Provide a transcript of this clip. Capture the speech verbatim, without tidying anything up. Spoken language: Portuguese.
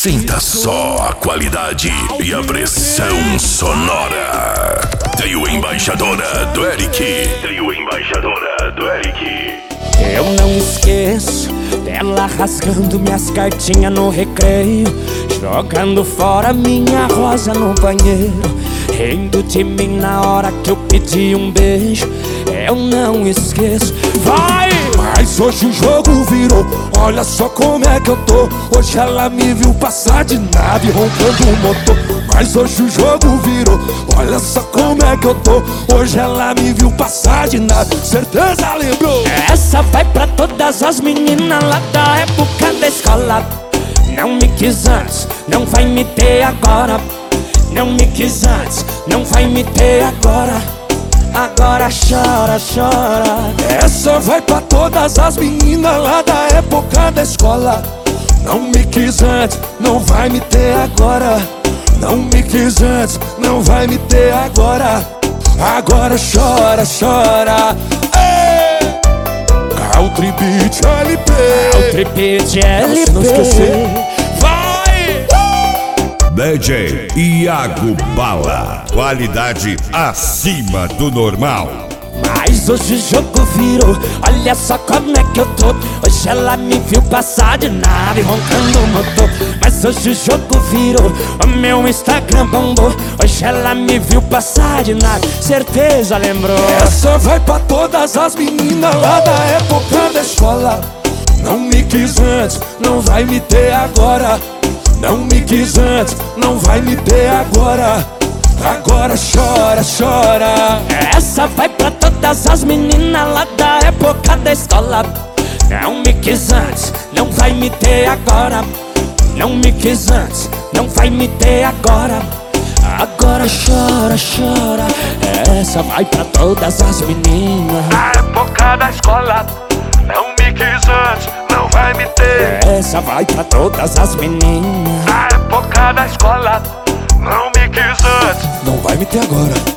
Sinta só a qualidade e a pressão sonora. Trio Embaixadora do Eric. Trio Embaixadora do Eric. Eu não esqueço dela rasgando minhas cartinhas no recreio, jogando fora minha rosa no banheiro, rindo de mim na hora que eu pedi um beijo. Eu não esqueço. Vai! Mas hoje o jogo virou, olha só como é que eu tô. Hoje ela me viu passar de nave roncando o motor. Mas hoje o jogo virou, olha só como é que eu tô. Hoje ela me viu passar de nave, certeza lembrou. Essa vai pra todas as meninas lá da época da escola. Não me quis antes, não vai me ter agora. Não me quis antes, não vai me ter agora. Agora chora, chora. Essa vai pra todas as meninas lá da época da escola. Não me quis antes, não vai me ter agora. Não me quis antes, não vai me ter agora. Agora chora, chora. Ei! Country Beat L P. Country Beat L P. Não se não esquecer. Vai! D J Iago Bala, qualidade acima do normal. Mas hoje o jogo virou, olha só como é que eu tô. Hoje ela me viu passar de nave roncando o motor. Mas hoje o jogo virou, o meu Instagram bombou. Hoje ela me viu passar de nave, certeza lembrou. Essa vai pra todas as meninas lá da época da escola. Não me quis antes, não vai me ter agora. Não me quis antes, não vai me ter agora. Agora chora, chora. Essa vai pra todas as meninas lá da época da escola. Não me quis antes, não vai me ter agora. Não me quis antes, não vai me ter agora. Agora chora, chora. Essa vai pra todas as meninas da época da escola. Não me quis antes, não vai me ter. Essa vai pra todas as meninas da época da escola. Não me quis antes, não vai me ter agora.